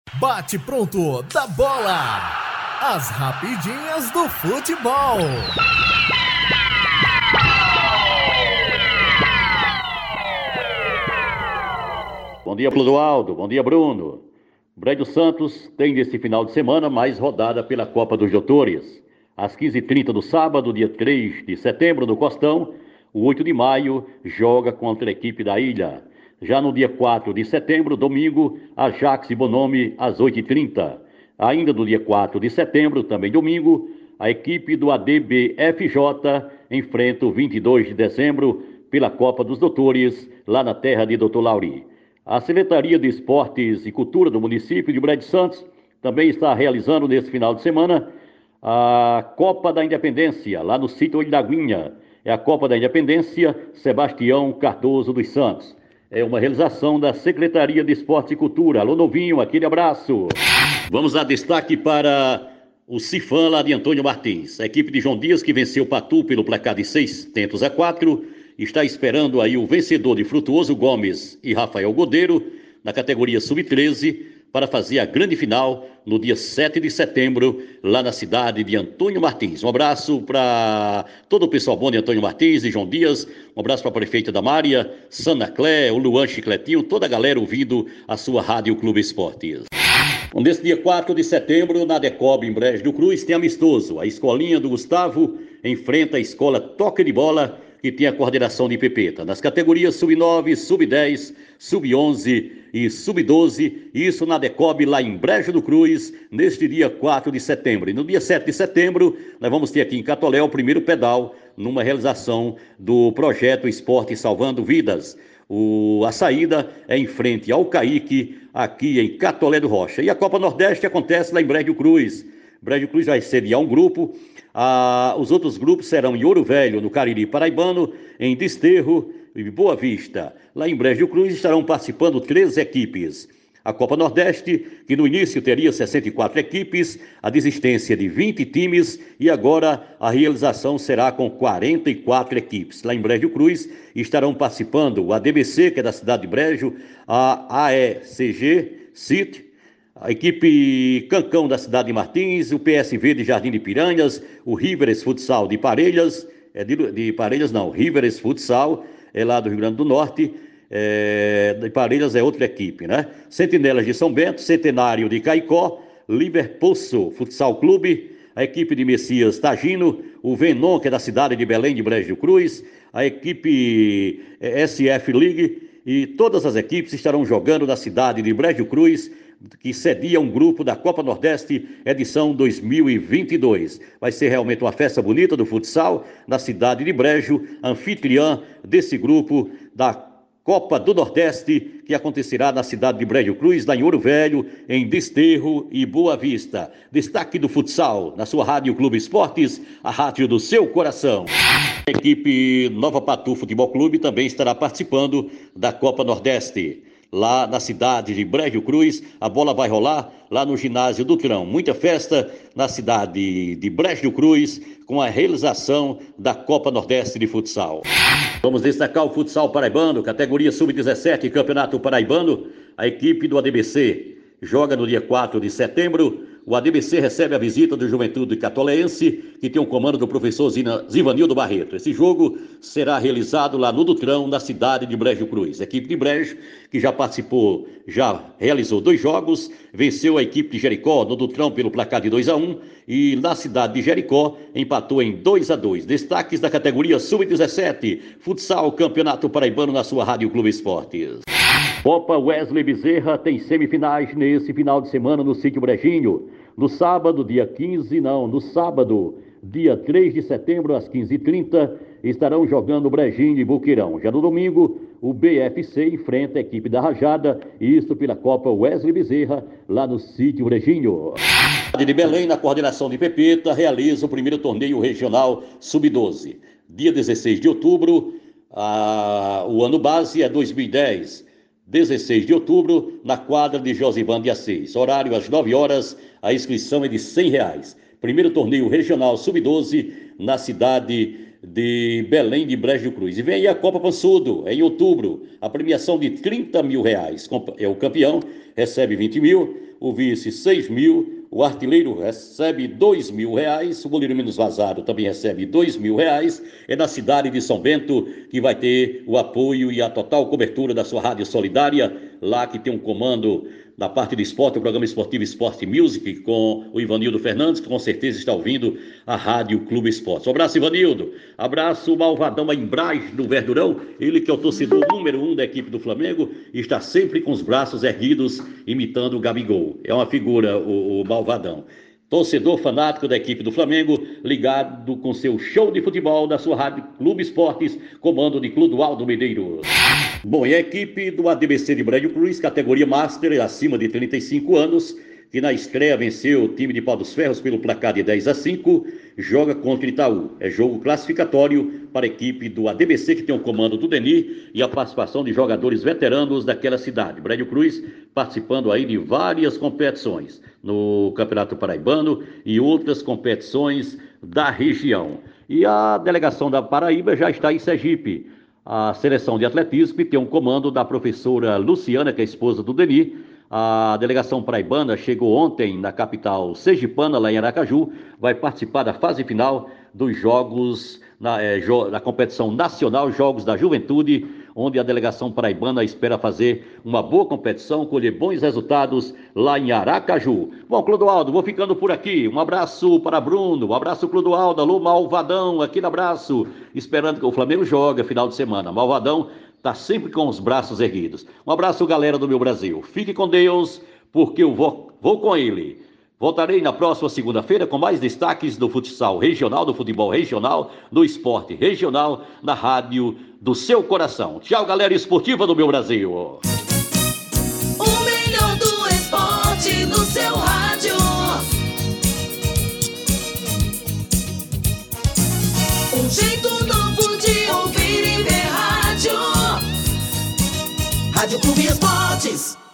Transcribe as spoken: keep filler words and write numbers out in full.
Bate pronto da bola. As rapidinhas do futebol. Bom dia, Clodoaldo. Bom dia, Bruno. Brejo Santos tem nesse final de semana mais rodada pela Copa dos Doutores. Às quinze e trinta do sábado, dia três de setembro, no Costão, o oito de maio joga contra a equipe da Ilha. Já no dia quatro de setembro, domingo, Ajax e Bonome, às oito e trinta. Ainda no dia quatro de setembro, também domingo, a equipe do A D B F J enfrenta o vinte e dois de dezembro pela Copa dos Doutores, lá na terra de doutor Lauri. A Secretaria de Esportes e Cultura do município de Brejo Santos também está realizando nesse final de semana a Copa da Independência, lá no sítio Olho da Aguinha. É a Copa da Independência Sebastião Cardoso dos Santos. É uma realização da Secretaria de Esportes e Cultura. Alô, novinho, aquele abraço. Vamos dar destaque para o Cifam lá de Antônio Martins. A equipe de João Dias, que venceu o Patu pelo placar de seis tentos a quatro, está esperando aí o vencedor de Frutuoso Gomes e Rafael Godeiro, na categoria sub treze, para fazer a grande final no dia sete de setembro, lá na cidade de Antônio Martins. Um abraço para todo o pessoal bom de Antônio Martins e João Dias, um abraço para a prefeita da Mária, Sana Clé, o Luan Chicletinho, toda a galera ouvindo a sua Rádio Clube Esportes. Nesse dia quatro de setembro, na Decob, em Brejo do Cruz, tem amistoso. A escolinha do Gustavo enfrenta a escola Toque de Bola, que tem a coordenação de Pepeta. Nas categorias sub nove, sub dez, sub onze e sub doze, isso na Decob, lá em Brejo do Cruz, neste dia quatro de setembro. E no dia sete de setembro, nós vamos ter aqui em Catolé o primeiro pedal, numa realização do projeto Esporte Salvando Vidas. O, a saída é em frente ao Caique, aqui em Catolé do Rocha. E a Copa Nordeste acontece lá em Brejo Cruz. Brejo Cruz vai sediar um grupo. Ah, os outros grupos serão em Ouro Velho, no Cariri Paraibano, em Desterro e Boa Vista. Lá em Brejo Cruz estarão participando três equipes. A Copa Nordeste, que no início teria sessenta e quatro equipes, a desistência de vinte times, e agora a realização será com quarenta e quatro equipes. Lá em Brejo Cruz estarão participando o A D B C, que é da cidade de Brejo, a A E C G, C I T, a equipe Cancão da cidade de Martins, o P S V de Jardim de Piranhas, o Riveres Futsal de Parelhas, é de, de Parelhas não, Riveres Futsal, é lá do Rio Grande do Norte, é, de Parelhas é outra equipe, né? Sentinelas de São Bento, Centenário de Caicó, Liverpoço Futsal Clube, a equipe de Messias Tagino, o Venon, que é da cidade de Belém de Brejo Cruz, a equipe S F League, e todas as equipes estarão jogando na cidade de Brejo Cruz, que cedia um grupo da Copa Nordeste, edição dois mil e vinte e dois. Vai ser realmente uma festa bonita do futsal na cidade de Brejo, anfitriã desse grupo da Copa do Nordeste, que acontecerá na cidade de Brejo Cruz, lá em Ouro Velho, em Desterro e Boa Vista. Destaque do futsal na sua Rádio Clube Esportes, a rádio do seu coração. A equipe Nova Patu Futebol Clube também estará participando da Copa Nordeste. Lá na cidade de Brejo Cruz, a bola vai rolar lá no ginásio do Trão. Muita festa na cidade de Brejo Cruz, com a realização da Copa Nordeste de Futsal. Vamos destacar o futsal paraibano, categoria sub dezessete, Campeonato Paraibano. A equipe do A D B C joga no dia quatro de setembro. O A D B C recebe a visita do Juventude Catoleense, que tem o comando do professor Zivanildo Barreto. Esse jogo será realizado lá no Dutrão, na cidade de Brejo Cruz. A equipe de Brejo, que já participou, já realizou dois jogos, venceu a equipe de Jericó no Dutrão pelo placar de dois a um, e na cidade de Jericó empatou em dois a dois. Destaques da categoria sub dezessete, futsal, Campeonato Paraibano, na sua Rádio Clube Esportes. Copa Wesley Bezerra tem semifinais nesse final de semana no sítio Brejinho. No sábado, dia quinze, não, no sábado, dia três de setembro, às quinze e trinta, estarão jogando Brejinho e Buqueirão. Já no domingo, o B F C enfrenta a equipe da Rajada, isso pela Copa Wesley Bezerra, lá no sítio Brejinho. A de Belém, na coordenação de Pepeta, realiza o primeiro torneio regional sub doze. Dia dezesseis de outubro, a... o ano base é dois mil e dez. dezesseis de outubro, na quadra de Josivan de Assis. Horário às nove horas, a inscrição é de cem reais. Primeiro torneio regional sub doze na cidade de Belém de Brejo Cruz. E vem aí a Copa Pansudo, em outubro. A premiação de trinta mil reais. É o campeão, recebe vinte mil. o vice seis mil, o artilheiro recebe dois mil reais, o goleiro menos vazado também recebe dois mil reais. É na cidade de São Bento que vai ter o apoio e a total cobertura da sua Rádio Solidária, lá que tem um comando da parte do esporte, o programa esportivo Sport Music, com o Ivanildo Fernandes, que com certeza está ouvindo a Rádio Clube Esporte. Um abraço, Ivanildo. Abraço, Malvadão em Braz, do Verdurão. Ele que é o torcedor número um da equipe do Flamengo e está sempre com os braços erguidos, imitando o Gabigol. É uma figura, o, o Malvadão. Torcedor fanático da equipe do Flamengo, ligado com seu show de futebol da sua Rádio Clube Esportes, comando de Clodoaldo Medeiros. Bom, e a equipe do A D B C de Brejo Cruz, categoria Master, acima de trinta e cinco anos, que na estreia venceu o time de Pau dos Ferros pelo placar de dez a cinco, joga contra o Itaú. É jogo classificatório para a equipe do A D B C, que tem o comando do Deni e a participação de jogadores veteranos daquela cidade. Brejo Cruz participando aí de várias competições no Campeonato Paraibano e outras competições da região. E a delegação da Paraíba já está em Sergipe. A seleção de atletismo, que tem um comando da professora Luciana, que é a esposa do Deni. A delegação paraibana chegou ontem na capital sergipana, lá em Aracaju, vai participar da fase final dos jogos, na, é, jo, na competição nacional, Jogos da Juventude, onde a delegação paraibana espera fazer uma boa competição, colher bons resultados lá em Aracaju. Bom, Clodoaldo, vou ficando por aqui. Um abraço para Bruno, um abraço, Clodoaldo, alô, Malvadão, aquele abraço, esperando que o Flamengo jogue final de semana. Malvadão está sempre com os braços erguidos. Um abraço, galera do meu Brasil. Fique com Deus, porque eu vou, vou com ele. Voltarei na próxima segunda-feira com mais destaques do futsal regional, do futebol regional, do esporte regional, na rádio do seu coração. Tchau, galera esportiva do meu Brasil. O melhor do esporte no seu rádio. Um jeito novo de ouvir e ver rádio. Rádio Clube Esportes.